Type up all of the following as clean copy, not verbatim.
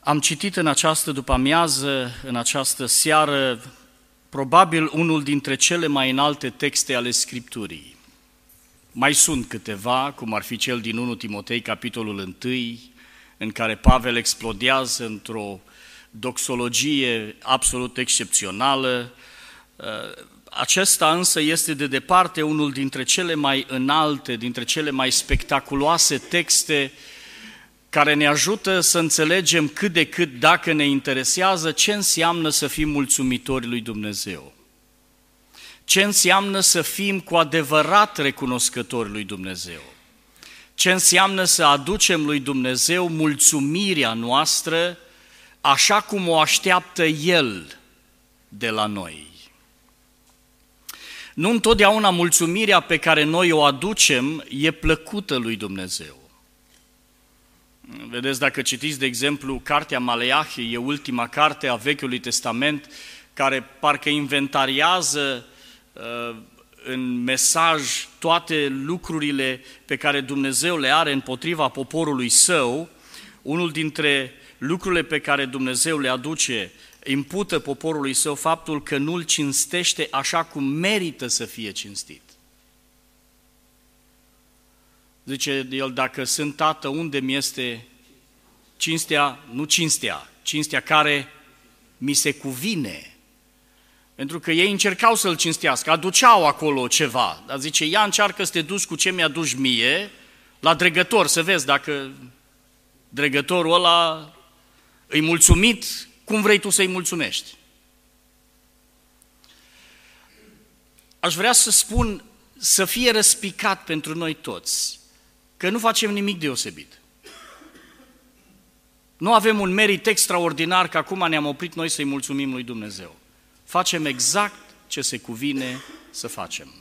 Am citit în această după-amiază, în această seară, probabil unul dintre cele mai înalte texte ale Scripturii. Mai sunt câteva, cum ar fi cel din 1 Timotei, capitolul 1, în care Pavel explodează într-o doxologie absolut excepțională. Acesta însă este de departe unul dintre cele mai înalte, dintre cele mai spectaculoase texte care ne ajută să înțelegem cât de cât, dacă ne interesează, ce înseamnă să fim mulțumitori lui Dumnezeu. Ce înseamnă să fim cu adevărat recunoscători lui Dumnezeu. Ce înseamnă să aducem lui Dumnezeu mulțumirea noastră așa cum o așteaptă El de la noi. Nu întotdeauna mulțumirea pe care noi o aducem e plăcută lui Dumnezeu. Vedeți, dacă citiți, de exemplu, cartea Maleahi, e ultima carte a Vechiului Testament, care parcă inventariază în mesaj toate lucrurile pe care Dumnezeu le are împotriva poporului său. Unul dintre lucrurile pe care Dumnezeu le aduce, impută poporului său faptul că nu-L cinstește așa cum merită să fie cinstit. Zice el, dacă sunt tată, unde mi este cinstea, nu cinstea, cinstea care mi se cuvine. Pentru că ei încercau să-L cinstească, aduceau acolo ceva, dar zice, ia încearcă să te duci cu ce mi-aduci mie la dregător, să vezi dacă dregătorul ăla îi mulțumit, cum vrei tu să-i mulțumești. Aș vrea să spun, să fie răspicat pentru noi toți, că nu facem nimic deosebit. Nu avem un merit extraordinar că acum ne-am oprit noi să-i mulțumim lui Dumnezeu. Facem exact ce se cuvine să facem.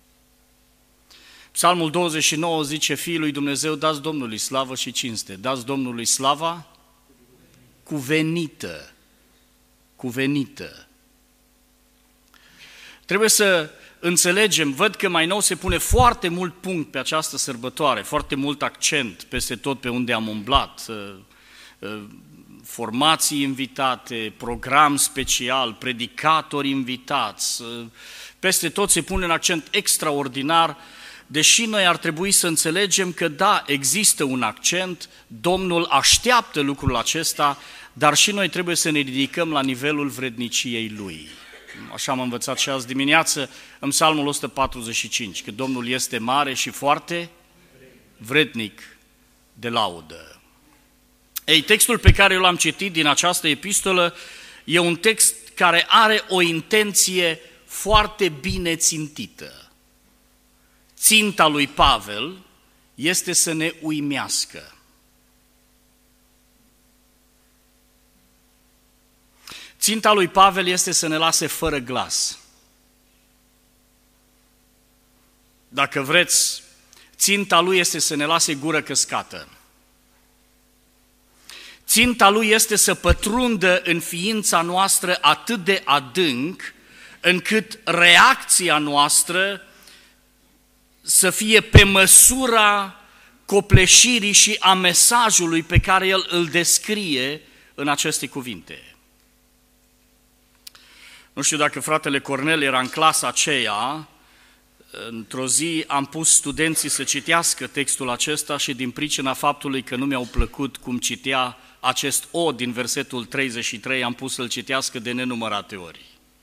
Psalmul 29 zice, Fiii lui Dumnezeu, dați Domnului slavă și cinste. Dați Domnului slava cuvenită. Cuvenită. Trebuie să înțelegem, văd că mai nou se pune foarte mult punct pe această sărbătoare, foarte mult accent peste tot pe unde am umblat, formații invitate, program special, predicatori invitați, peste tot se pune un accent extraordinar, deși noi ar trebui să înțelegem că da, există un accent, Domnul așteaptă lucrul acesta, dar și noi trebuie să ne ridicăm la nivelul vredniciei Lui. Așa am învățat și azi dimineață în Psalmul 145, că Domnul este mare și foarte vrednic de laudă. Ei, textul pe care eu l-am citit din această epistolă e un text care are o intenție foarte bine țintită. Ținta lui Pavel este să ne uimească. Ținta lui Pavel este să ne lase fără glas. Dacă vreți, ținta lui este să ne lase gură căscată. Ținta lui este să pătrundă în ființa noastră atât de adânc, încât reacția noastră să fie pe măsura copleșirii și a mesajului pe care el îl descrie în aceste cuvinte. Nu știu dacă fratele Cornel era în clasa aceea, într-o zi am pus studenții să citească textul acesta și din pricina faptului că nu mi-au plăcut cum citea acest O din versetul 33, am pus să-l citească de nenumărate ori.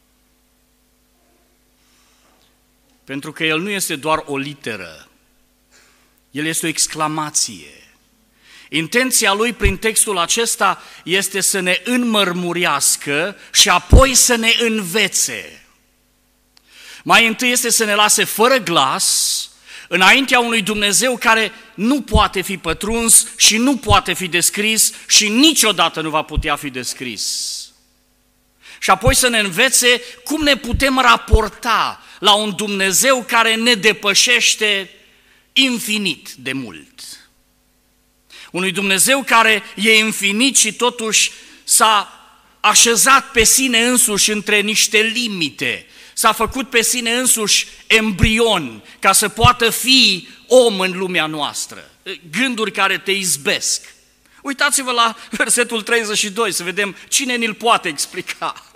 Pentru că el nu este doar o literă, el este o exclamație. Intenția lui prin textul acesta este să ne înmărmurească și apoi să ne învețe. Mai întâi este să ne lase fără glas, înaintea unui Dumnezeu care nu poate fi pătruns și nu poate fi descris și niciodată nu va putea fi descris. Și apoi să ne învețe cum ne putem raporta la un Dumnezeu care ne depășește infinit de mult. Unui Dumnezeu care e infinit și totuși s-a așezat pe sine însuși între niște limite, s-a făcut pe sine însuși embrion ca să poată fi om în lumea noastră. Gânduri care te izbesc. Uitați-vă la versetul 32, să vedem cine ni-l poate explica.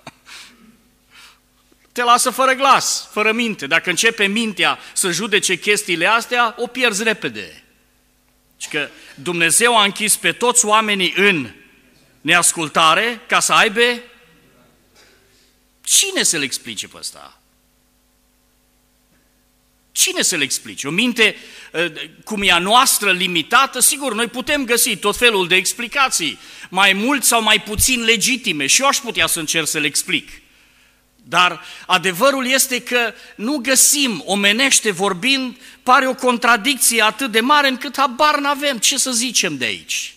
Te lasă fără glas, fără minte. Dacă începe mintea să judece chestiile astea, o pierzi repede. Și că Dumnezeu a închis pe toți oamenii în neascultare ca să aibă... Cine să-l explice pe ăsta? Cine să-l explice? O minte cum e a noastră limitată, sigur, noi putem găsi tot felul de explicații, mai mult sau mai puțin legitime, și eu aș putea să încerc să le explic. Dar adevărul este că nu găsim, omenește vorbind, pare o contradicție atât de mare încât habar n-avem ce să zicem de aici.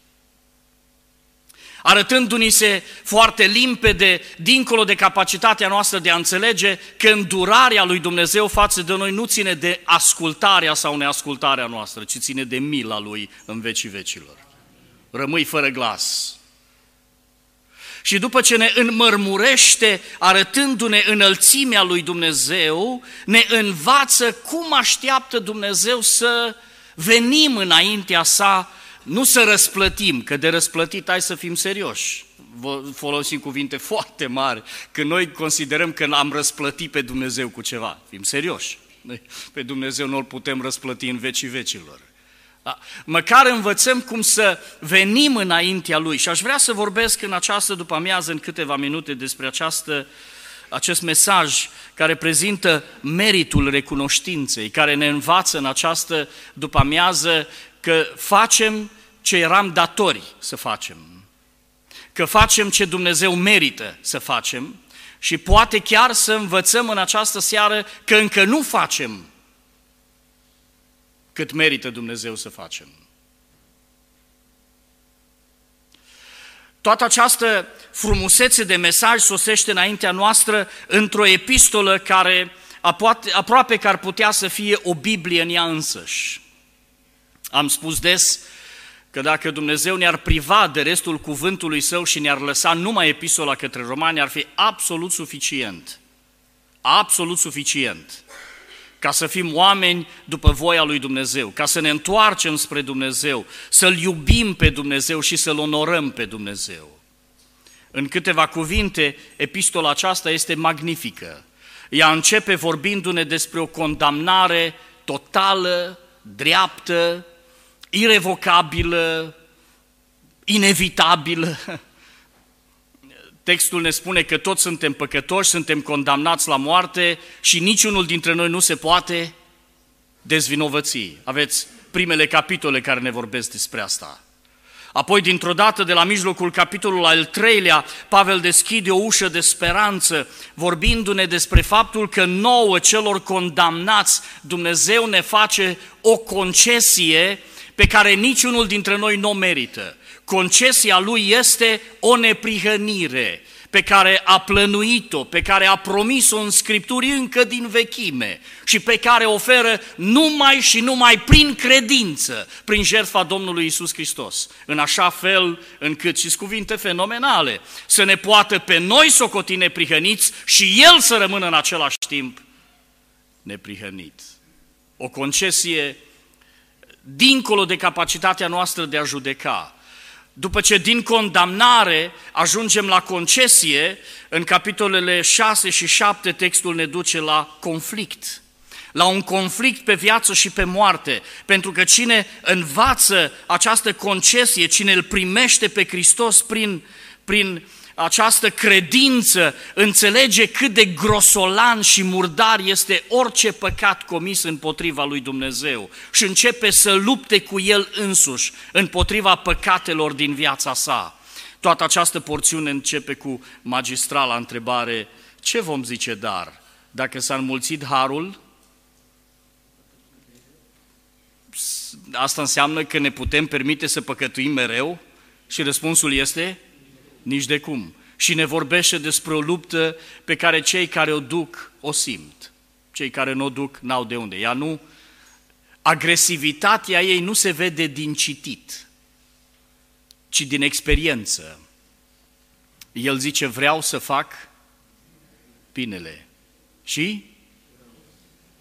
Arătându-ni se foarte limpede, dincolo de capacitatea noastră de a înțelege că îndurarea lui Dumnezeu față de noi nu ține de ascultarea sau neascultarea noastră, ci ține de mila Lui în vecii vecilor. Rămâi fără glas. Și după ce ne înmărmurește, arătându-ne înălțimea lui Dumnezeu, ne învață cum așteaptă Dumnezeu să venim înaintea sa, nu să răsplătim, că de răsplătit hai să fim serioși. Folosim cuvinte foarte mari, că noi considerăm că am răsplătit pe Dumnezeu cu ceva. Fim serioși. Pe Dumnezeu nu-L putem răsplăti în vecii vecilor. Măcar învățăm cum să venim înaintea Lui. Și aș vrea să vorbesc în această după-amiază, în câteva minute, despre acest mesaj care prezintă meritul recunoștinței, care ne învață în această după-amiază că facem ce eram datori să facem, că facem ce Dumnezeu merită să facem și poate chiar să învățăm în această seară că încă nu facem cât merită Dumnezeu să facem. Toată această frumusețe de mesaj sosește înaintea noastră într-o epistolă care aproape că ar putea să fie o Biblie în ea însăși. Am spus des că dacă Dumnezeu ne-ar priva de restul cuvântului Său și ne-ar lăsa numai epistola către Romani, ar fi absolut suficient ca să fim oameni după voia lui Dumnezeu, ca să ne întoarcem spre Dumnezeu, să-L iubim pe Dumnezeu și să-L onorăm pe Dumnezeu. În câteva cuvinte, epistola aceasta este magnifică. Ea începe vorbindu-ne despre o condamnare totală, dreaptă, irevocabilă, inevitabilă. Textul ne spune că toți suntem păcătoși, suntem condamnați la moarte și niciunul dintre noi nu se poate dezvinovăți. Aveți primele capitole care ne vorbesc despre asta. Apoi, dintr-o dată, de la mijlocul capitolului al 3-lea, Pavel deschide o ușă de speranță, vorbindu-ne despre faptul că nouă, celor condamnați, Dumnezeu ne face o concesie pe care niciunul dintre noi nu o merită. Concesia Lui este o neprihănire pe care a plănuit-o, pe care a promis-o în Scripturi încă din vechime și pe care o oferă numai și numai prin credință, prin jertfa Domnului Iisus Hristos, în așa fel încât, și cuvinte fenomenale, să ne poată pe noi socoti neprihăniți și El să rămână în același timp neprihănit. O concesie dincolo de capacitatea noastră de a judeca. După ce din condamnare ajungem la concesie, în capitolele 6 și 7 textul ne duce la conflict. La un conflict pe viață și pe moarte, pentru că cine învață această concesie, cine îl primește pe Hristos prin această credință, înțelege cât de grosolan și murdar este orice păcat comis împotriva lui Dumnezeu și începe să lupte cu el însuși împotriva păcatelor din viața sa. Toată această porțiune începe cu magistrala întrebare: ce vom zice dar? Dacă s-a înmulțit harul, asta înseamnă că ne putem permite să păcătuim mereu? Și răspunsul este: nici de cum. Și ne vorbește despre o luptă pe care cei care o duc o simt. Cei care nu o duc n-au de unde. Ea nu, agresivitatea ei nu se vede din citit, ci din experiență. El zice: vreau să fac binele și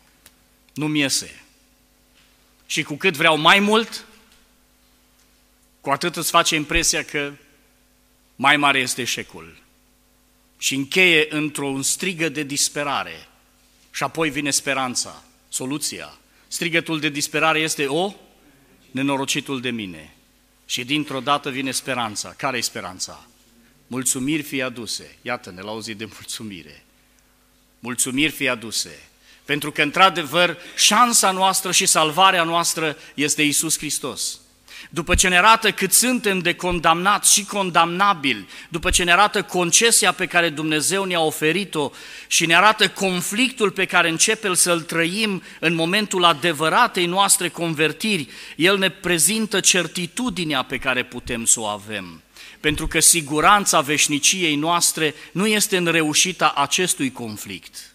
nu-mi iese. Și cu cât vreau mai mult, cu atât îți face impresia că mai mare este eșecul. Și încheie într-o strigă de disperare. Și apoi vine speranța, soluția. Strigătul de disperare este: o, nenorocitul de mine. Și dintr-o dată vine speranța. Care e speranța? Mulțumiri fie aduse. Iată-ne la o zi de mulțumire. Mulțumiri fie aduse. Pentru că, într-adevăr, șansa noastră și salvarea noastră este Iisus Hristos. După ce ne arată cât suntem de condamnați și condamnabili, după ce ne arată concesia pe care Dumnezeu ne-a oferit-o și ne arată conflictul pe care începem să-l trăim în momentul adevăratei noastre convertiri, El ne prezintă certitudinea pe care putem să o avem. Pentru că siguranța veșniciei noastre nu este în reușita acestui conflict.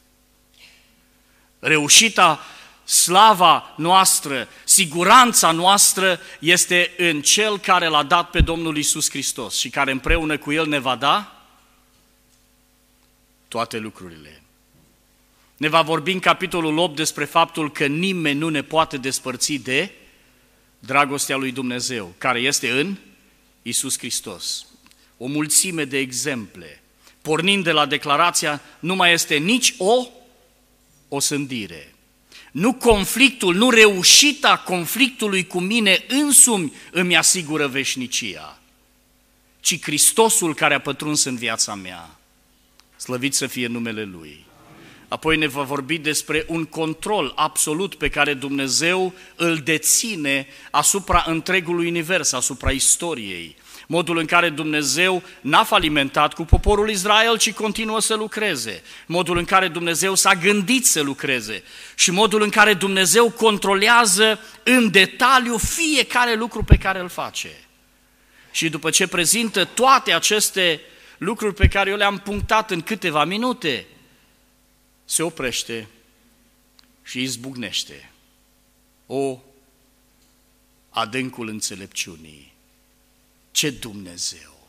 Reușita, slava noastră, siguranța noastră este în Cel care l-a dat pe Domnul Iisus Hristos și care împreună cu El ne va da toate lucrurile. Ne va vorbi în capitolul 8 despre faptul că nimeni nu ne poate despărți de dragostea lui Dumnezeu, care este în Iisus Hristos. O mulțime de exemple. Pornind de la declarația, nu mai este nici o sândire. Nu conflictul, nu reușita conflictului cu mine însumi îmi asigură veșnicia, ci Hristosul care a pătruns în viața mea. Slăvit să fie numele Lui. Apoi ne va vorbi despre un control absolut pe care Dumnezeu îl deține asupra întregului univers, asupra istoriei. Modul în care Dumnezeu n-a falimentat cu poporul Israel, ci continuă să lucreze. Modul în care Dumnezeu s-a gândit să lucreze. Și modul în care Dumnezeu controlează în detaliu fiecare lucru pe care îl face. Și după ce prezintă toate aceste lucruri pe care eu le-am punctat în câteva minute, se oprește și izbucnește. O, adâncul înțelepciunii! Ce Dumnezeu!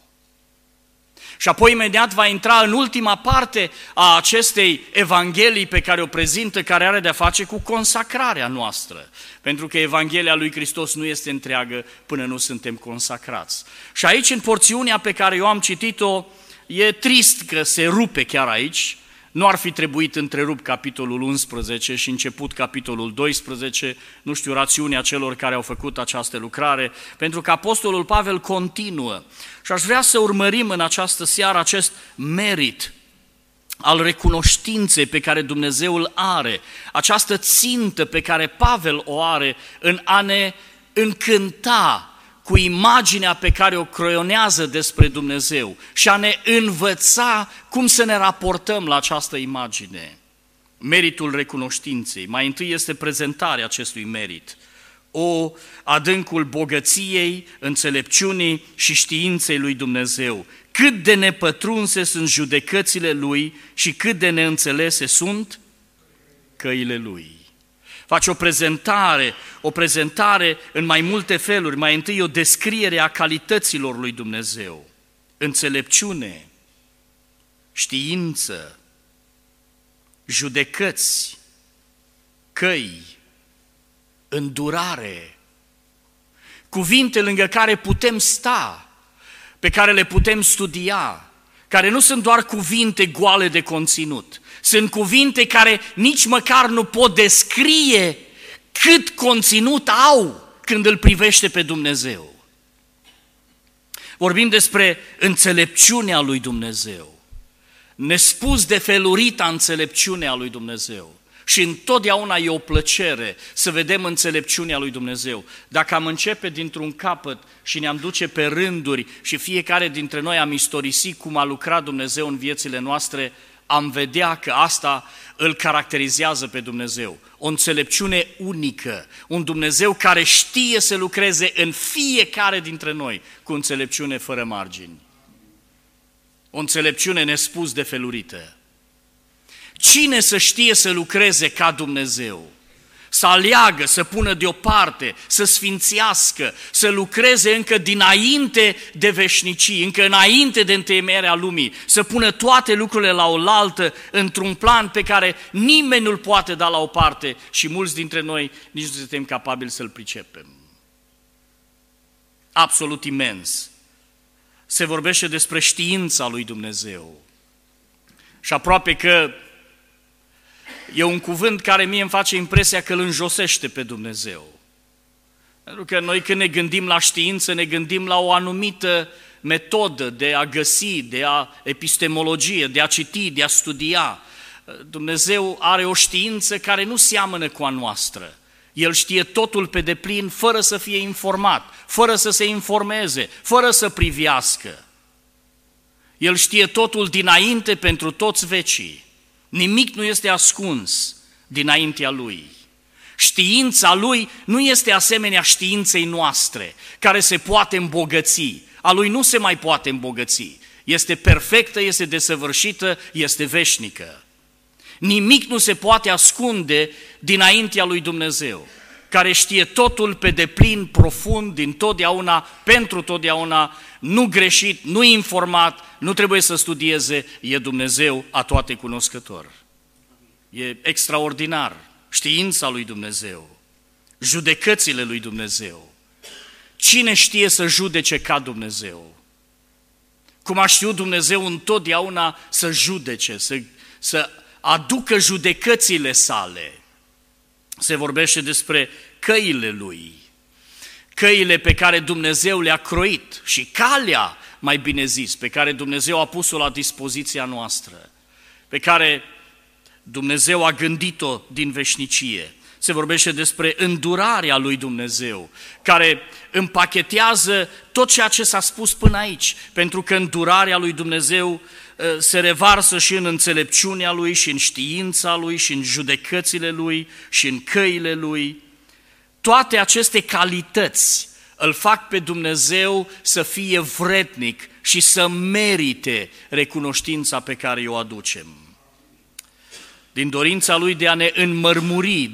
Și apoi imediat va intra în ultima parte a acestei evanghelii pe care o prezintă, care are de-a face cu consacrarea noastră. Pentru că Evanghelia lui Hristos nu este întreagă până nu suntem consacrați. Și aici, în porțiunea pe care eu am citit-o, e trist că se rupe chiar aici. Nu ar fi trebuit întrerupt capitolul 11 și început capitolul 12, nu știu rațiunea celor care au făcut această lucrare, pentru că apostolul Pavel continuă. Și aș vrea să urmărim în această seară acest merit al recunoștinței pe care Dumnezeu îl are, această țintă pe care Pavel o are în a ne încânta cu imaginea pe care o croionează despre Dumnezeu și a ne învăța cum să ne raportăm la această imagine. Meritul recunoștinței. Mai întâi este prezentarea acestui merit. O, adâncul bogăției, înțelepciunii și științei lui Dumnezeu. Cât de nepătrunse sunt judecățile Lui și cât de neînțelese sunt căile Lui. Face o prezentare în mai multe feluri. Mai întâi o descriere a calităților lui Dumnezeu. Înțelepciune, știință, judecăți, căi, îndurare, cuvinte lângă care putem sta, pe care le putem studia, care nu sunt doar cuvinte goale de conținut, sunt cuvinte care nici măcar nu pot descrie cât conținut au când îl privește pe Dumnezeu. Vorbim despre înțelepciunea lui Dumnezeu, nespus de felurita înțelepciunea lui Dumnezeu. Și întotdeauna e o plăcere să vedem înțelepciunea lui Dumnezeu. Dacă am începe dintr-un capăt și ne-am duce pe rânduri și fiecare dintre noi am istorisit cum a lucrat Dumnezeu în viețile noastre, am vedea că asta îl caracterizează pe Dumnezeu. O înțelepciune unică, un Dumnezeu care știe să lucreze în fiecare dintre noi cu înțelepciune fără margini. O înțelepciune nespus de felurită. Cine să știe să lucreze ca Dumnezeu? Să aleagă, să pună deoparte, să sfințească, să lucreze încă dinainte de veșnicii, încă înainte de întemeierea lumii, să pună toate lucrurile la oaltă într-un plan pe care nimeni nu-l poate da la o parte și mulți dintre noi nici nu suntem capabili să-l pricepem. absolut imens. Se vorbește despre știința lui Dumnezeu. Și aproape că e un cuvânt care mie îmi face impresia că îl înjosește pe Dumnezeu. Pentru că noi când ne gândim la știință, ne gândim la o anumită metodă de a găsi, epistemologie, de a citi, de a studia. Dumnezeu are o știință care nu seamănă cu a noastră. El știe totul pe deplin, fără să fie informat, fără să se informeze, fără să privească. El știe totul dinainte pentru toți vecii. Nimic nu este ascuns dinaintea Lui. Știința Lui nu este asemenea științei noastre, care se poate îmbogăți. A Lui nu se mai poate îmbogăți. Este perfectă, este desăvârșită, este veșnică. Nimic nu se poate ascunde dinaintea lui Dumnezeu, care știe totul pe deplin, profund, dintotdeauna, pentru totdeauna, nu greșit, nu informat, nu trebuie să studieze, e Dumnezeu atoate cunoscător. E extraordinar știința lui Dumnezeu, judecățile lui Dumnezeu. Cine știe să judece ca Dumnezeu? Cum a știut Dumnezeu întotdeauna să judece, să aducă judecățile sale. Se vorbește despre căile Lui, căile pe care Dumnezeu le-a croit și calea, mai bine zis, pe care Dumnezeu a pus-o la dispoziția noastră, pe care Dumnezeu a gândit-o din veșnicie. Se vorbește despre îndurarea lui Dumnezeu, care împachetează tot ceea ce s-a spus până aici, pentru că îndurarea lui Dumnezeu se revarsă și în înțelepciunea Lui, și în știința Lui, și în judecățile Lui, și în căile Lui. Toate aceste calități îl fac pe Dumnezeu să fie vrednic și să merite recunoștința pe care o aducem. Din dorința Lui de a ne înmărmuri,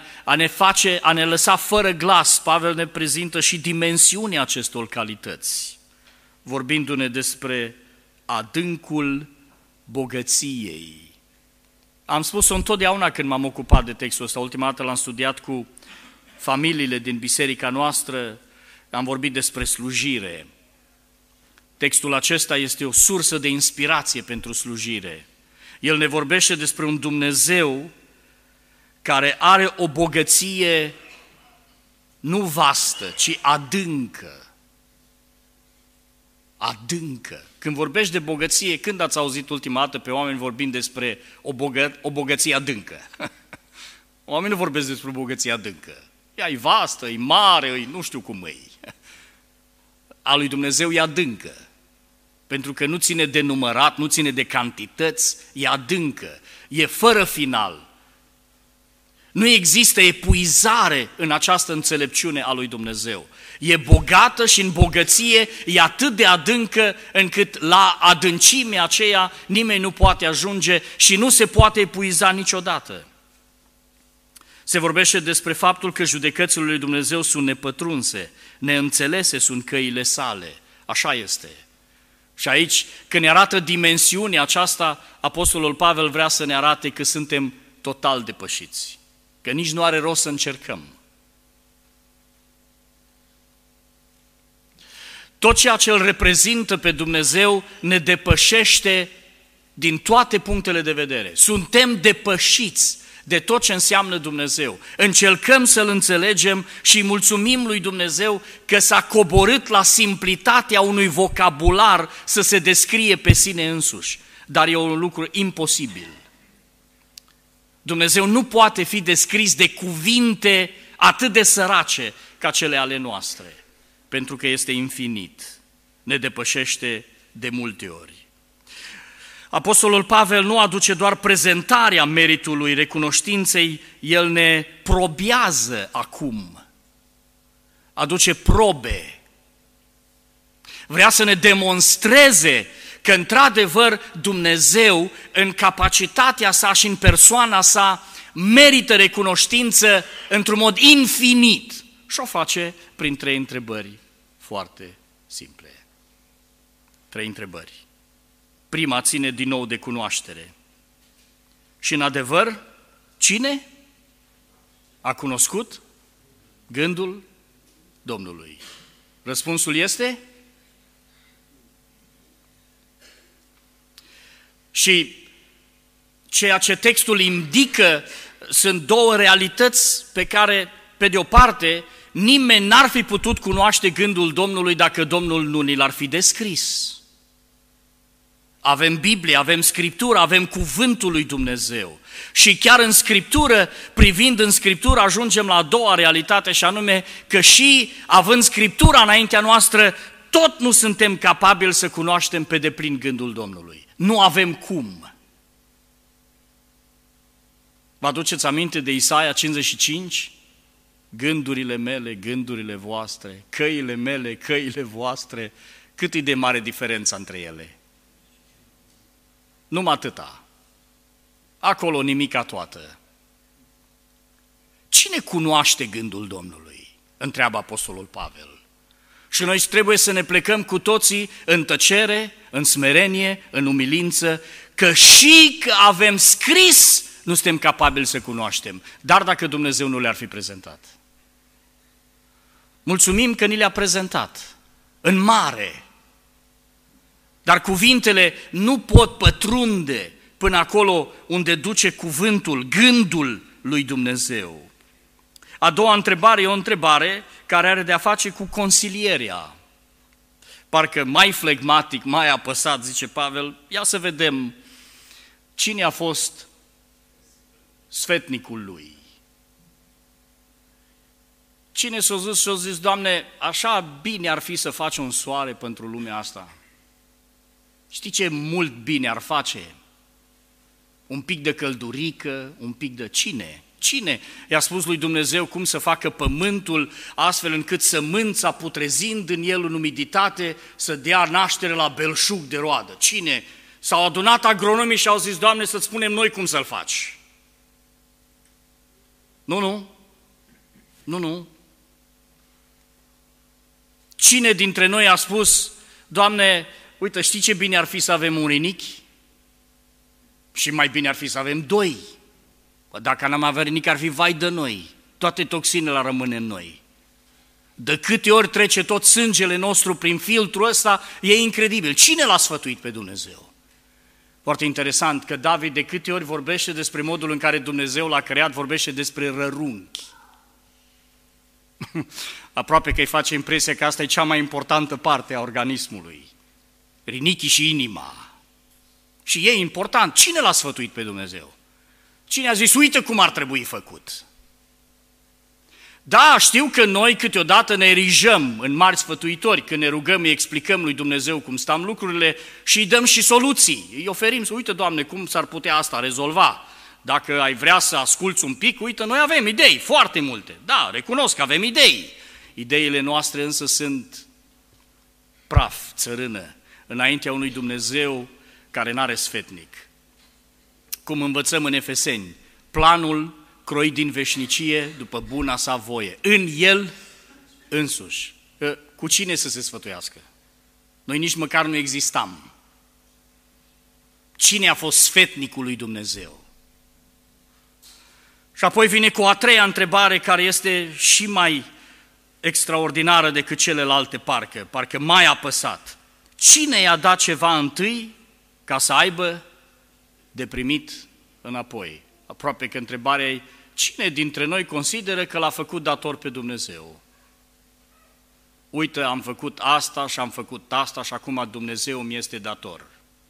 a ne lăsa fără glas, Pavel ne prezintă și dimensiunea acestor calități, vorbindu-ne despre adâncul bogăției. Am spus-o întotdeauna când m-am ocupat de textul ăsta, ultima dată l-am studiat cu familiile din biserica noastră, am vorbit despre slujire. Textul acesta este o sursă de inspirație pentru slujire. El ne vorbește despre un Dumnezeu care are o bogăție nu vastă, ci adâncă. Adâncă. Când vorbești de bogăție, când ați auzit ultima dată pe oameni vorbind despre o bogăție adâncă? Oamenii nu vorbesc despre o bogăție adâncă. Ea e vastă, e mare, e nu știu cum e. A lui Dumnezeu e adâncă. Pentru că nu ține de numărat, nu ține de cantități, e adâncă, e fără final. Nu există epuizare în această înțelepciune a lui Dumnezeu. E bogată și în bogăție e atât de adâncă încât la adâncimea aceea nimeni nu poate ajunge și nu se poate epuiza niciodată. Se vorbește despre faptul că judecățile lui Dumnezeu sunt nepătrunse, neînțelese sunt căile sale. Așa este. Și aici, când ne arată dimensiunea aceasta, Apostolul Pavel vrea să ne arate că suntem total depășiți, că nici nu are rost să încercăm. Tot ceea ce îl reprezintă pe Dumnezeu ne depășește din toate punctele de vedere. Suntem depășiți de tot ce înseamnă Dumnezeu. Încercăm să-L înțelegem și mulțumim lui Dumnezeu că s-a coborât la simplitatea unui vocabular să se descrie pe sine însuși. Dar e un lucru imposibil. Dumnezeu nu poate fi descris de cuvinte atât de sărace ca cele ale noastre, pentru că este infinit, ne depășește de multe ori. Apostolul Pavel nu aduce doar prezentarea meritului recunoștinței, el ne probează acum, aduce probe. Vrea să ne demonstreze că într-adevăr Dumnezeu în capacitatea sa și în persoana sa merită recunoștință într-un mod infinit. Și o face prin 3 întrebări foarte simple. 3 întrebări. Prima ține din nou de cunoaștere. Și în adevăr, cine a cunoscut gândul Domnului? Răspunsul este? Și ceea ce textul indică sunt două realități pe care, pe de o parte, nimeni n-ar fi putut cunoaște gândul Domnului dacă Domnul nu ni l-ar fi descris. Avem Biblie, avem Scriptură, avem Cuvântul lui Dumnezeu. Și chiar în Scriptură, privind în Scriptură, ajungem la a doua realitate și anume că și având Scriptura înaintea noastră, tot nu suntem capabili să cunoaștem pe deplin gândul Domnului. Nu avem cum. Vă aduceți aminte de Isaia 55? Gândurile mele, gândurile voastre, căile mele, căile voastre, cât e de mare diferența între ele? Numai atâta. Acolo nimica toată. Cine cunoaște gândul Domnului? Întreabă Apostolul Pavel. Și noi trebuie să ne plecăm cu toții în tăcere, în smerenie, în umilință, că și că avem scris, nu suntem capabili să cunoaștem, dar dacă Dumnezeu nu le-ar fi prezentat. Mulțumim că ni le-a prezentat, în mare, dar cuvintele nu pot pătrunde până acolo unde duce cuvântul, gândul lui Dumnezeu. A doua întrebare e o întrebare care are de-a face cu consilierea. Parcă mai flegmatic, mai apăsat, zice Pavel, ia să vedem cine a fost sfetnicul lui. Cine s-a zis, Doamne, așa bine ar fi să faci un soare pentru lumea asta. Știi ce mult bine ar face? Un pic de căldurică, un pic de cine? Cine i-a spus lui Dumnezeu cum să facă pământul astfel încât sămânța, putrezind în el în umiditate, să dea naștere la belșug de roadă? Cine? S-au adunat agronomii și au zis, Doamne, să-ți spunem noi cum să-l faci. Nu. Cine dintre noi a spus, Doamne, uite, știi ce bine ar fi să avem un rinichi? Și mai bine ar fi să avem doi. Dacă n-am avea rinichi, ar fi vai de noi. Toate toxinele ar rămâne în noi. De câte ori trece tot sângele nostru prin filtrul ăsta, e incredibil. Cine l-a sfătuit pe Dumnezeu? Foarte interesant că David de câte ori vorbește despre modul în care Dumnezeu l-a creat, vorbește despre rărunchi. Aproape că îi face impresia că asta e cea mai importantă parte a organismului. Rinichii și inima. Și e important. Cine l-a sfătuit pe Dumnezeu? Cine a zis, uite cum ar trebui făcut? Da, știu că noi câteodată ne erijăm în mari sfătuitori, când ne rugăm, îi explicăm lui Dumnezeu cum stăm lucrurile și îi dăm și soluții. Îi oferim, uite, Doamne, cum s-ar putea asta rezolva? Dacă ai vrea să asculți un pic, uite, noi avem idei, foarte multe. Da, recunosc că avem idei. Ideile noastre însă sunt praf, țărână, înaintea unui Dumnezeu care n-are sfetnic. Cum învățăm în Efeseni, planul croit din veșnicie după buna sa voie, în el însuși. Cu cine să se sfătuiască? Noi nici măcar nu existam. Cine a fost sfetnicul lui Dumnezeu? Și apoi vine cu a treia întrebare care este și mai extraordinară decât celelalte parcă mai apăsat. Cine i-a dat ceva întâi ca să aibă de primit înapoi? Aproape că întrebarea e, cine dintre noi consideră că l-a făcut dator pe Dumnezeu? Uite, am făcut asta și am făcut asta și acum Dumnezeu mi este dator.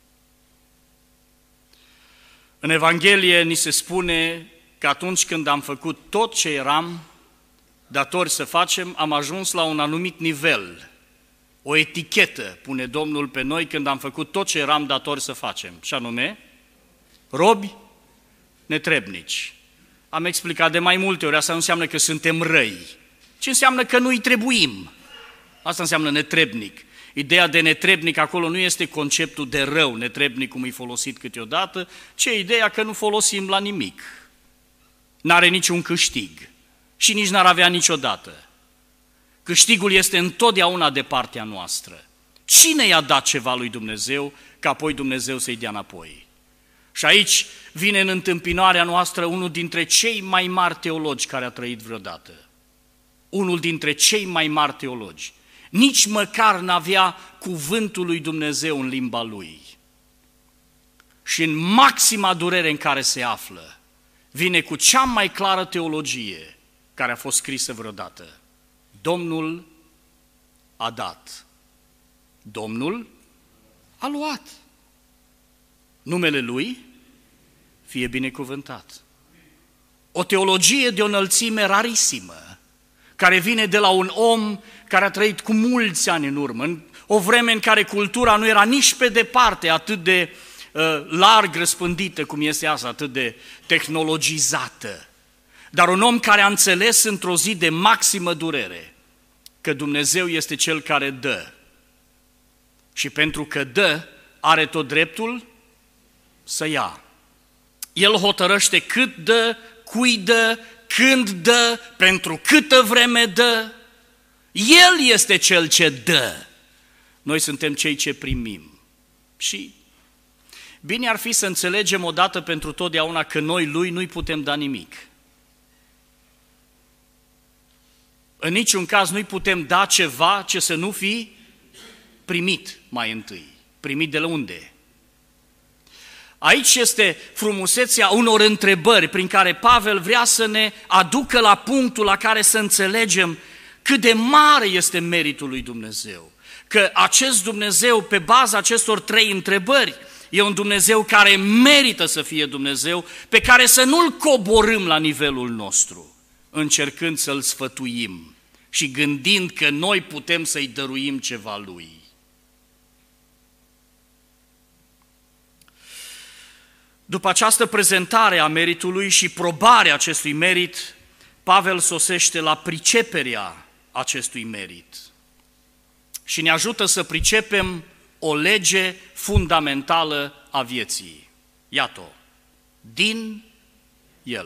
În Evanghelie ni se spune că atunci când am făcut tot ce eram datori să facem, am ajuns la un anumit nivel, o etichetă pune Domnul pe noi când am făcut tot ce eram datori să facem, și anume, robi netrebnici. Am explicat de mai multe ori, asta nu înseamnă că suntem răi, ci înseamnă că nu-i trebuim. Asta înseamnă netrebnic. Ideea de netrebnic acolo nu este conceptul de rău, netrebnic cum e folosit câteodată, ci ideea că nu folosim la nimic. N-are niciun câștig și nici n-ar avea niciodată. Câștigul este întotdeauna de partea noastră. Cine i-a dat ceva lui Dumnezeu, ca apoi Dumnezeu să-i dea înapoi? Și aici vine în întâmpinarea noastră unul dintre cei mai mari teologi care a trăit vreodată. Unul dintre cei mai mari teologi. nici măcar n-avea cuvântul lui Dumnezeu în limba lui. Și în maxima durere în care se află, vine cu cea mai clară teologie care a fost scrisă vreodată. Domnul a dat. Domnul a luat. Numele Lui fie binecuvântat. O teologie de o înălțime rarisimă, care vine de la un om care a trăit cu mulți ani în urmă, în o vreme în care cultura nu era nici pe departe atât de larg răspândită cum este asta, atât de tehnologizată. Dar un om care a înțeles într-o zi de maximă durere că Dumnezeu este Cel care dă. Și pentru că dă, are tot dreptul să ia. El hotărăște cât dă, cui dă, când dă, pentru câtă vreme dă. El este Cel ce dă. Noi suntem cei ce primim. Și bine ar fi să înțelegem odată pentru totdeauna că noi Lui nu-i putem da nimic. În niciun caz nu-i putem da ceva ce să nu fi primit mai întâi. Primit de la unde? Aici este frumusețea unor întrebări prin care Pavel vrea să ne aducă la punctul la care să înțelegem cât de mare este meritul lui Dumnezeu. Că acest Dumnezeu, pe baza acestor 3 întrebări, e un Dumnezeu care merită să fie Dumnezeu, pe care să nu-L coborâm la nivelul nostru, încercând să-L sfătuim și gândind că noi putem să-i dăruim ceva Lui. După această prezentare a meritului și probarea acestui merit, Pavel sosește la priceperea acestui merit și ne ajută să pricepem o lege fundamentală a vieții. Iată-o, din El,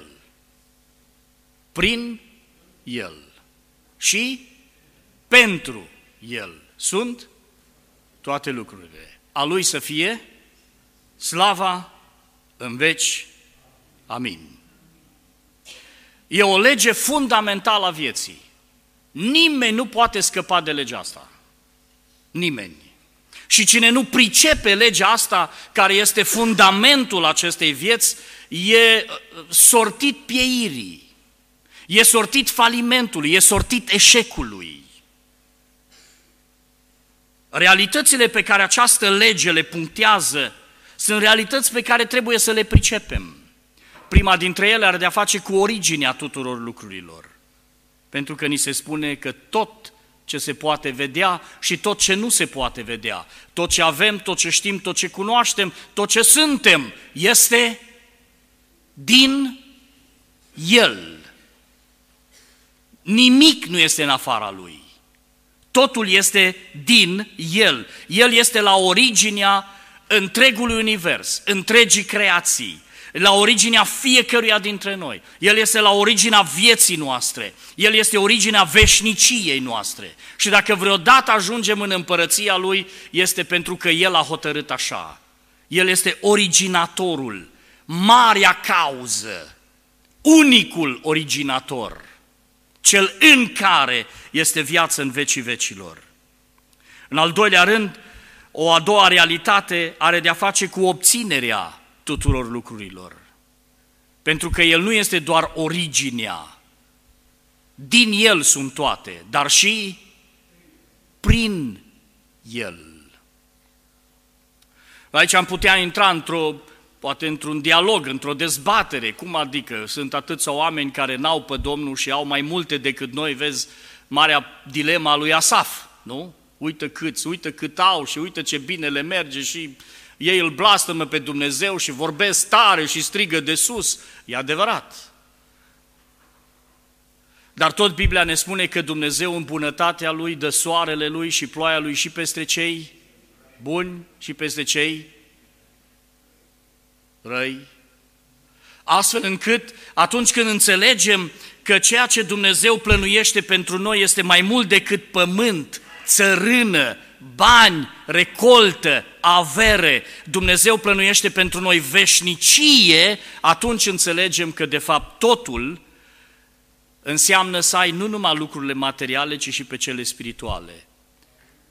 prin El și pentru El sunt toate lucrurile. A Lui să fie slava în veci. Amin. E o lege fundamentală a vieții. Nimeni nu poate scăpa de legea asta. Nimeni. Și cine nu pricepe legea asta, care este fundamentul acestei vieți, e sortit pieirii, e sortit falimentului, e sortit eșecului. Realitățile pe care această lege le punctează sunt realități pe care trebuie să le pricepem. Prima dintre ele are de-a face cu originea tuturor lucrurilor. Pentru că ni se spune că tot ce se poate vedea și tot ce nu se poate vedea, tot ce avem, tot ce știm, tot ce cunoaștem, tot ce suntem, este din El. Nimic nu este în afara Lui. Totul este din El. El este la originea întregului univers, întregii creații, la originea fiecăruia dintre noi. El este la originea vieții noastre. El este originea veșniciei noastre. Și dacă vreodată ajungem în împărăția Lui, este pentru că El a hotărât așa. El este originatorul, marea cauză, unicul originator, cel în care este viață în vecii vecilor. În al doilea rând, o a doua realitate are de-a face cu obținerea tuturor lucrurilor. Pentru că El nu este doar originea, din El sunt toate, dar și prin El. Aici am putea intra poate într-un dialog, într-o dezbatere, cum adică sunt atâția oameni care n-au pe Domnul și au mai multe decât noi, vezi marea dilema lui Asaf, nu? Uită cât au și uită ce bine le merge și ei îl blastămă pe Dumnezeu și vorbesc tare și strigă de sus. E adevărat. Dar tot Biblia ne spune că Dumnezeu în bunătatea Lui dă soarele Lui și ploaia Lui și peste cei buni și peste cei răi. Astfel încât atunci când înțelegem că ceea ce Dumnezeu plănuiește pentru noi este mai mult decât pământ, țărână, bani, recoltă, avere, Dumnezeu plănuiește pentru noi veșnicie, atunci înțelegem că de fapt totul înseamnă să ai nu numai lucrurile materiale, ci și pe cele spirituale.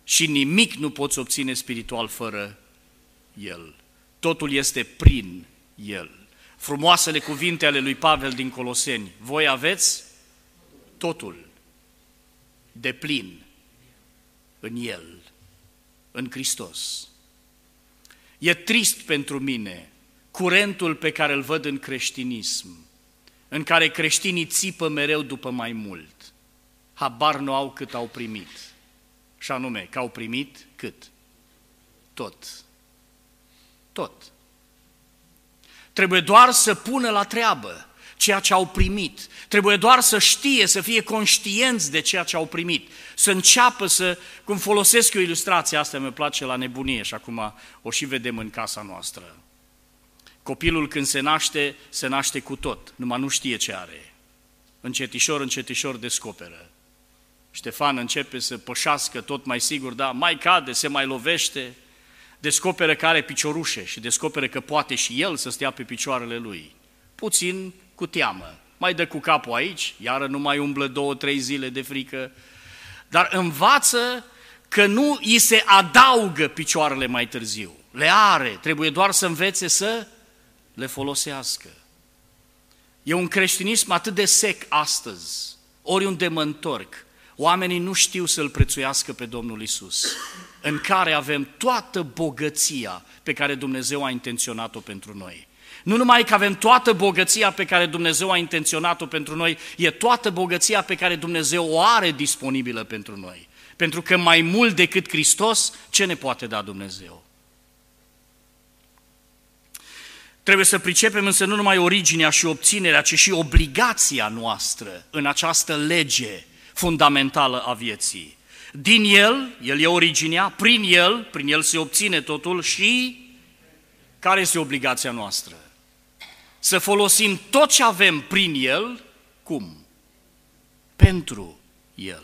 și nimic nu poți obține spiritual fără El. Totul este prin El. Frumoasele cuvinte ale lui Pavel din Coloseni. Voi aveți totul deplin în El, în Hristos. E trist pentru mine curentul pe care îl văd în creștinism, în care creștinii țipă mereu după mai mult. Habar nu au cât au primit. Și anume, că au primit cât? Tot. Tot. Trebuie doar să pună la treabă ceea ce au primit. Trebuie doar să știe, să fie conștienți de ceea ce au primit. Să înceapă să, cum folosesc eu ilustrația asta, mi-e place la nebunie și acum o și vedem în casa noastră. Copilul când se naște cu tot, numai nu știe ce are. Încetișor, încetișor descoperă. Ștefan începe să pășească tot mai sigur, da, mai cade, se mai lovește, descoperă că are piciorușe și descoperă că poate și el să stea pe picioarele lui. Puțin cu teamă, mai dă cu capul aici, iară nu mai umblă 2-3 zile de frică, dar învață că nu îi se adaugă picioarele mai târziu. Le are, trebuie doar să învețe să le folosească. E un creștinism atât de sec astăzi, oriunde mă întorc. Oamenii nu știu să-L prețuiască pe Domnul Iisus, în care avem toată bogăția pe care Dumnezeu a intenționat-o pentru noi. Nu numai că avem toată bogăția pe care Dumnezeu a intenționat-o pentru noi, e toată bogăția pe care Dumnezeu o are disponibilă pentru noi. Pentru că mai mult decât Hristos, ce ne poate da Dumnezeu? Trebuie să pricepem însă nu numai originea și obținerea, ci și obligația noastră în această lege fundamentală a vieții. Din El e originea, prin El se obține totul și care este obligația noastră? Să folosim tot ce avem prin El, cum? Pentru El.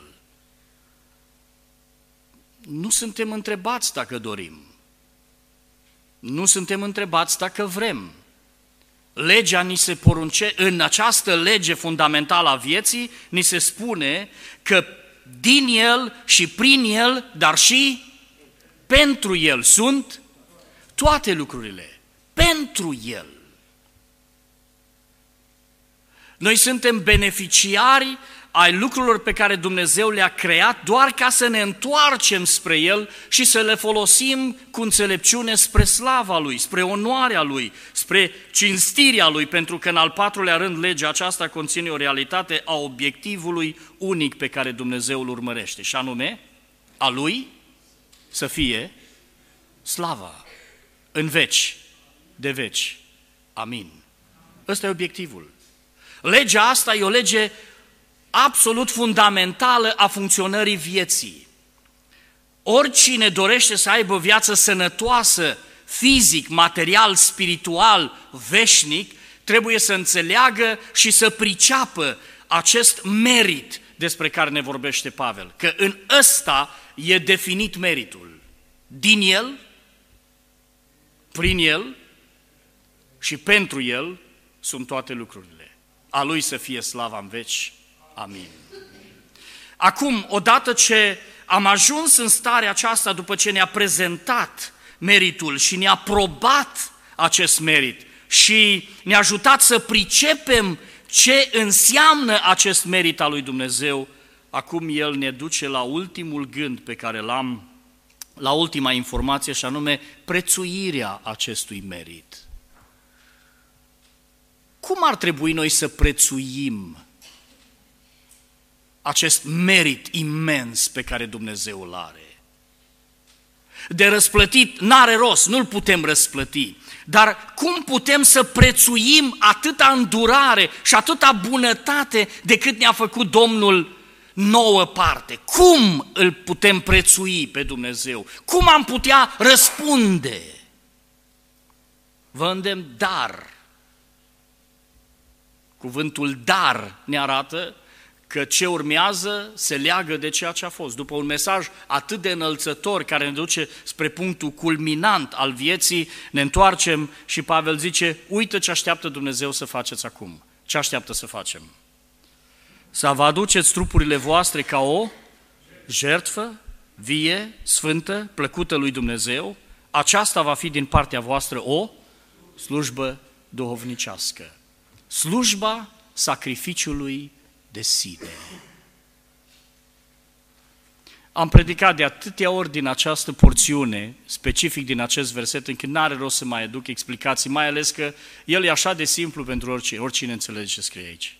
Nu suntem întrebați dacă dorim. Nu suntem întrebați dacă vrem. Legea ni se porunce, în această lege fundamentală a vieții, ni se spune că din El și prin El, dar și pentru El sunt toate lucrurile. Pentru El. Noi suntem beneficiari ai lucrurilor pe care Dumnezeu le-a creat doar ca să ne întoarcem spre El și să le folosim cu înțelepciune spre slava Lui, spre onoarea Lui, spre cinstirea Lui, pentru că în al patrulea rând legea aceasta conține o realitate a obiectivului unic pe care Dumnezeu îl urmărește, și anume a Lui să fie slava în veci de veci. Amin. Ăsta e obiectivul. Legea asta e o lege absolut fundamentală a funcționării vieții. Oricine dorește să aibă o viață sănătoasă, fizic, material, spiritual, veșnic, trebuie să înțeleagă și să priceapă acest merit despre care ne vorbește Pavel, că în ăsta e definit meritul. Din El, prin El și pentru El sunt toate lucrurile. A Lui să fie slava în veci. Amin. Acum, odată ce am ajuns în starea aceasta, după ce ne-a prezentat meritul și ne-a probat acest merit și ne-a ajutat să pricepem ce înseamnă acest merit al lui Dumnezeu, acum El ne duce la ultimul gând pe care l-am, la ultima informație, și anume prețuirea acestui merit. Cum ar trebui noi să prețuim acest merit imens pe care Dumnezeu îl are? De răsplătit n-are rost, nu-l putem răsplăti, dar cum putem să prețuim atâta îndurare și atâta bunătate de cât ne-a făcut Domnul nouă parte? Cum îl putem prețui pe Dumnezeu? Cum am putea răspunde? Vă îndemn, dar. Cuvântul dar ne arată că ce urmează se leagă de ceea ce a fost. După un mesaj atât de înălțător care ne duce spre punctul culminant al vieții, ne întoarcem și Pavel zice, uită ce așteaptă Dumnezeu să faceți acum. Ce așteaptă să facem? Să vă aduceți trupurile voastre ca o jertfă vie, sfântă, plăcută lui Dumnezeu, aceasta va fi din partea voastră o slujbă duhovnicească. Slujba sacrificiului de sine. Am predicat de atâtea ori din această porțiune, specific din acest verset, încât n-are rost să mai aduc explicații, mai ales că el e așa de simplu pentru oricine înțelege ce scrie aici.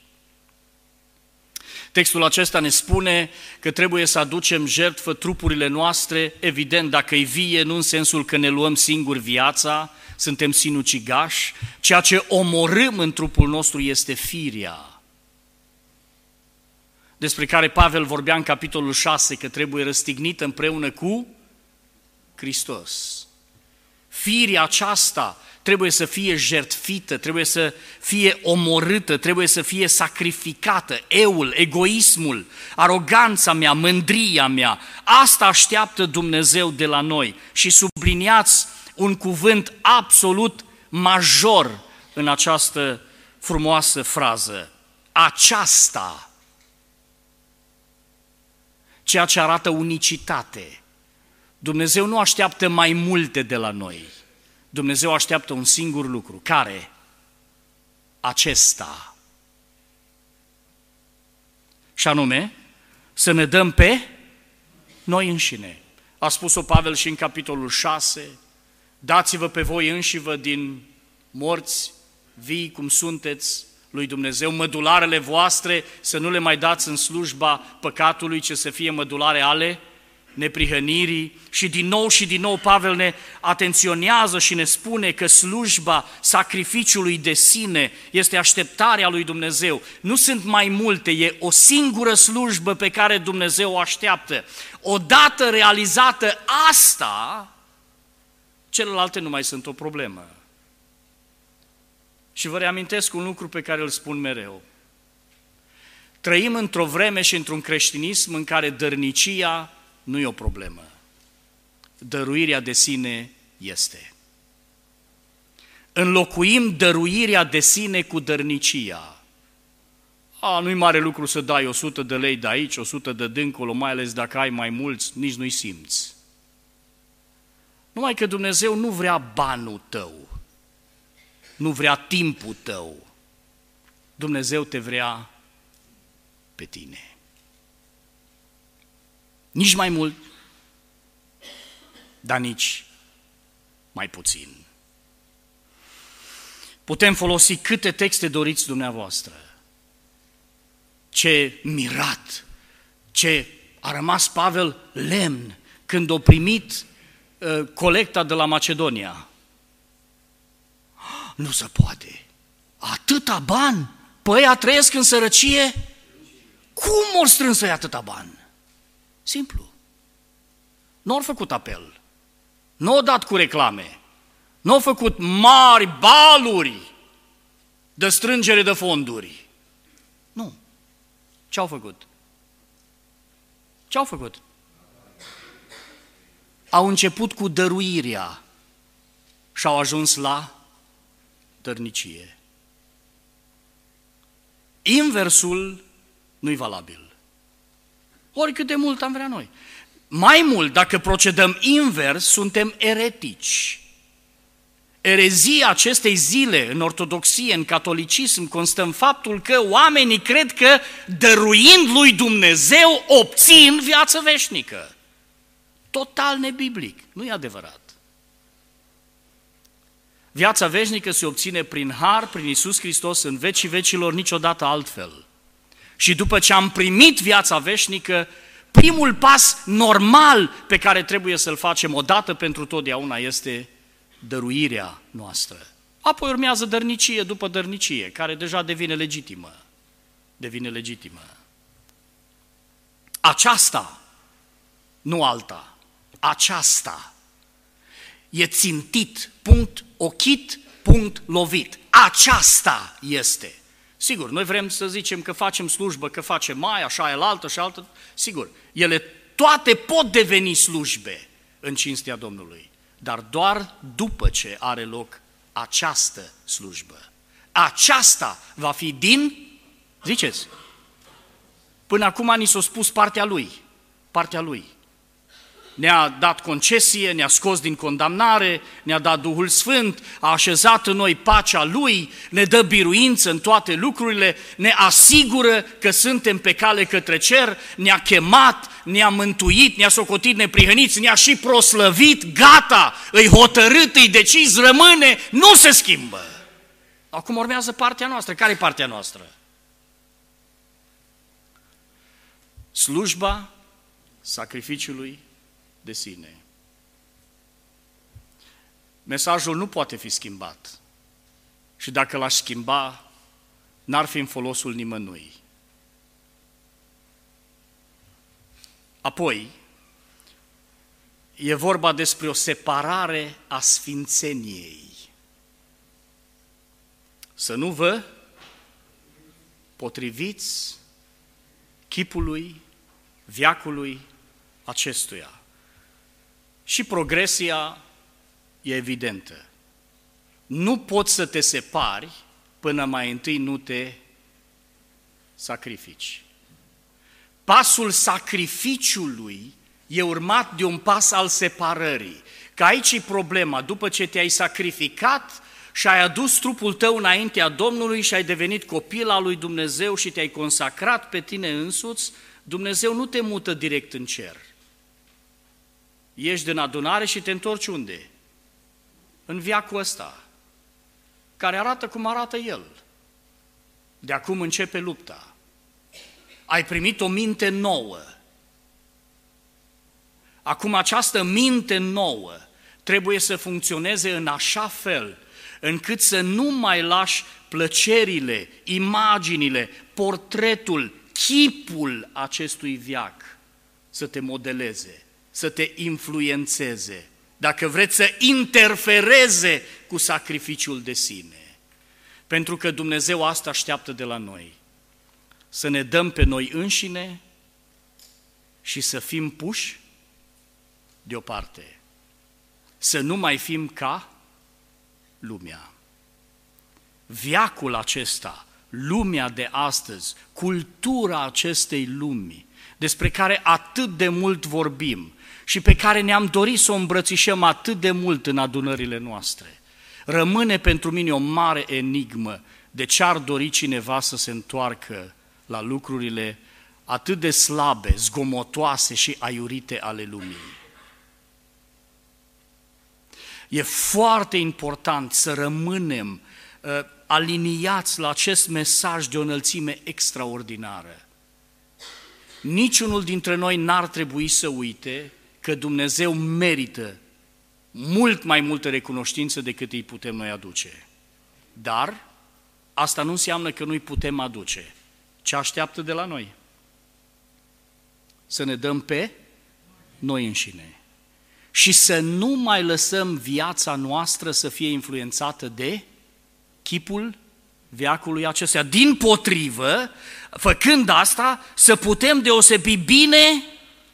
Textul acesta ne spune că trebuie să aducem jertfă trupurile noastre, evident, dacă e vie, nu în sensul că ne luăm singur viața, suntem sinucigași, ceea ce omorâm în trupul nostru este firea, despre care Pavel vorbea în capitolul 6, că trebuie răstignită împreună cu Hristos. Firea aceasta trebuie să fie jertfită, trebuie să fie omorâtă, trebuie să fie sacrificată. Eul, egoismul, aroganța mea, mândria mea, asta așteaptă Dumnezeu de la noi. Și subliniați un cuvânt absolut major în această frumoasă frază. Aceasta. Ceea ce arată unicitate. Dumnezeu nu așteaptă mai multe de la noi. Dumnezeu așteaptă un singur lucru. Care? Acesta. Și anume, să ne dăm pe noi înșine. A spus-o Pavel și în capitolul 6, dați-vă pe voi înșivă din morți, vii cum sunteți lui Dumnezeu, mădularele voastre să nu le mai dați în slujba păcatului, ci să fie mădulare ale neprihănirii. Și din nou Pavel ne atenționează și ne spune că slujba sacrificiului de sine este așteptarea lui Dumnezeu. Nu sunt mai multe, e o singură slujbă pe care Dumnezeu o așteaptă. Odată realizată asta, celelalte nu mai sunt o problemă. Și vă reamintesc un lucru pe care îl spun mereu. Trăim într-o vreme și într-un creștinism în care dărnicia nu e o problemă. Dăruirea de sine este. Înlocuim dăruirea de sine cu dărnicia. Nu-i mare lucru să dai 100 de lei de aici, 100 de dincolo, mai ales dacă ai mai mulți, nici nu-i simți. Numai că Dumnezeu nu vrea banul tău, nu vrea timpul tău. Dumnezeu te vrea pe tine. Nici mai mult, dar nici mai puțin. Putem folosi câte texte doriți dumneavoastră. Ce mirat, ce a rămas Pavel lemn când a primit colecta de la Macedonia. Nu se poate. Atâta bani? Păi ăia trăiesc în sărăcie? Cum or strâns ăia atâta bani? Simplu. Nu au făcut apel. Nu au dat cu reclame. Nu au făcut mari baluri de strângere de fonduri. Nu. Ce au făcut? Ce au făcut? Au început cu dăruirea și au ajuns la dărnicie. Inversul nu-i valabil. Oricât de mult am vrea noi. Mai mult, dacă procedăm invers, suntem eretici. Erezia acestei zile în ortodoxie, în catolicism, constă în faptul că oamenii cred că dăruind lui Dumnezeu obțin viață veșnică. Total nebiblic. Nu e adevărat. Viața veșnică se obține prin har, prin Iisus Hristos, în vecii vecilor, niciodată altfel. Și după ce am primit viața veșnică, primul pas normal pe care trebuie să-l facem odată pentru totdeauna este dăruirea noastră. Apoi urmează dărnicie după dărnicie, care deja devine legitimă. Devine legitimă. Aceasta, nu alta, aceasta e țintit, punct ochit, punct lovit. Aceasta este. Sigur, noi vrem să zicem că facem slujbă, că facem mai, așa, elaltă și altă. Sigur, ele toate pot deveni slujbe în cinstea Domnului, dar doar după ce are loc această slujbă. Aceasta va fi din, ziceți, până acum ni s-a spus partea lui, partea lui. ne-a dat concesie, ne-a scos din condamnare, ne-a dat Duhul Sfânt, a așezat în noi pacea Lui, ne dă biruință în toate lucrurile, ne asigură că suntem pe cale către cer, ne-a chemat, ne-a mântuit, ne-a socotit neprihăniți, ne-a și proslăvit, gata, îi hotărât, îi decis, rămâne, nu se schimbă. Acum urmează partea noastră. Care e partea noastră? Slujba sacrificiului de sine. Mesajul nu poate fi schimbat. Și dacă l-aș schimba, n-ar fi în folosul nimănui. Apoi, e vorba despre o separare a sfințeniei. Să nu vă potriviți chipului, veacului acestuia. Și progresia e evidentă. Nu poți să te separi până mai întâi nu te sacrifici. Pasul sacrificiului e urmat de un pas al separării. Că aici e problema, după ce te-ai sacrificat și ai adus trupul tău înaintea Domnului și ai devenit copil al lui Dumnezeu și te-ai consacrat pe tine însuți, Dumnezeu nu te mută direct în cer. Ieși din adunare și te întorci unde? În veacul ăsta, care arată cum arată El. De acum începe lupta. Ai primit o minte nouă. Acum această minte nouă trebuie să funcționeze în așa fel încât să nu mai lași plăcerile, imaginile, portretul, chipul acestui veac să te modeleze, să te influențeze, dacă vreți să interfereze cu sacrificiul de sine. Pentru că Dumnezeu asta așteaptă de la noi, să ne dăm pe noi înșine și să fim puși deoparte, să nu mai fim ca lumea. Veacul acesta, lumea de astăzi, cultura acestei lumi, despre care atât de mult vorbim și pe care ne-am dorit să o îmbrățișăm atât de mult în adunările noastre, rămâne pentru mine o mare enigmă de ce ar dori cineva să se întoarcă la lucrurile atât de slabe, zgomotoase și aiurite ale lumii. E foarte important să rămânem aliniați la acest mesaj de o înălțime extraordinară. Niciunul dintre noi n-ar trebui să uite că Dumnezeu merită mult mai multă recunoștință decât îi putem noi aduce. Dar asta nu înseamnă că nu îi putem aduce. Ce așteaptă de la noi? Să ne dăm pe noi înșine. Și să nu mai lăsăm viața noastră să fie influențată de chipul veacului acestuia. Dimpotrivă, făcând asta, să putem deosebi bine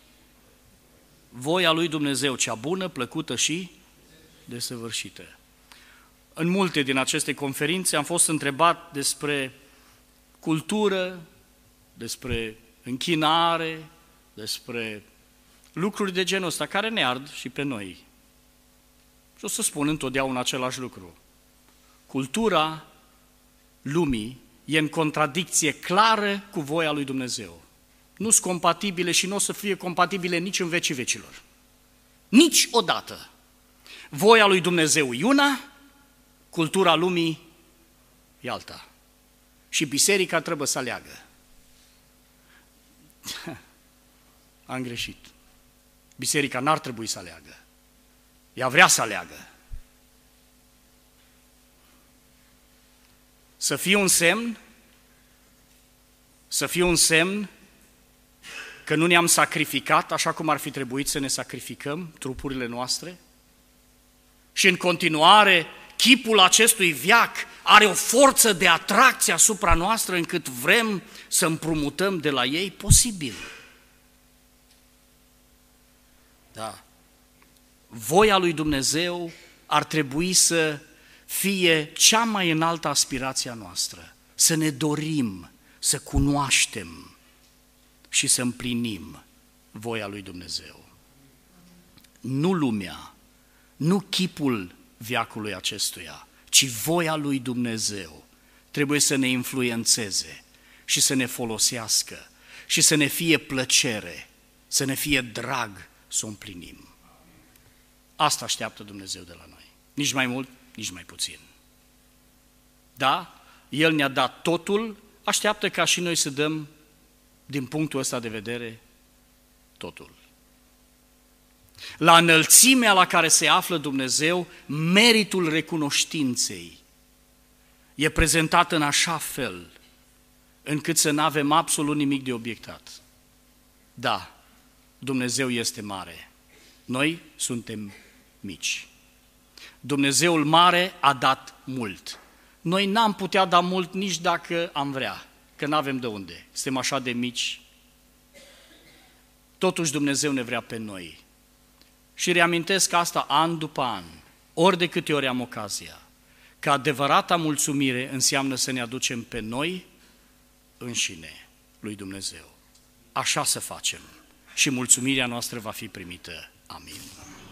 voia lui Dumnezeu, cea bună, plăcută și desăvârșită. În multe din aceste conferințe am fost întrebat despre cultură, despre închinare, despre lucruri de genul ăsta, care ne ard și pe noi. Și o să spun întotdeauna același lucru. Cultura lumii e în contradicție clară cu voia lui Dumnezeu. Nu sunt compatibile și nu o să fie compatibile nici în vecii vecilor. Niciodată. Voia lui Dumnezeu e una, cultura lumii e alta. Și biserica trebuie să aleagă. Am greșit. Biserica n-ar trebui să aleagă. Ea vrea să aleagă. Să fie un semn că nu ne-am sacrificat așa cum ar fi trebuit să ne sacrificăm trupurile noastre și în continuare chipul acestui veac are o forță de atracție asupra noastră încât vrem să împrumutăm de la ei? Posibil. Da. Voia lui Dumnezeu ar trebui să fie cea mai înaltă aspirație a noastră, să ne dorim, să cunoaștem și să împlinim voia lui Dumnezeu. nu lumea, nu chipul veacului acestuia, ci voia lui Dumnezeu trebuie să ne influențeze și să ne folosească și să ne fie plăcere, să ne fie drag să o împlinim. Asta așteaptă Dumnezeu de la noi. Nici mai mult, nici mai puțin. Da, El ne-a dat totul, așteaptă ca și noi să dăm, din punctul ăsta de vedere, totul. La înălțimea la care se află Dumnezeu, meritul recunoștinței e prezentat în așa fel încât să nu avem absolut nimic de obiectat. Da, Dumnezeu este mare, noi suntem mici. Dumnezeul mare a dat mult. Noi n-am putea da mult nici dacă am vrea, că n-avem de unde. Suntem așa de mici. Totuși Dumnezeu ne vrea pe noi. Și reamintesc asta an după an, ori de câte ori am ocazia, că adevărata mulțumire înseamnă să ne aducem pe noi înșine lui Dumnezeu. Așa să facem și mulțumirea noastră va fi primită. Amin.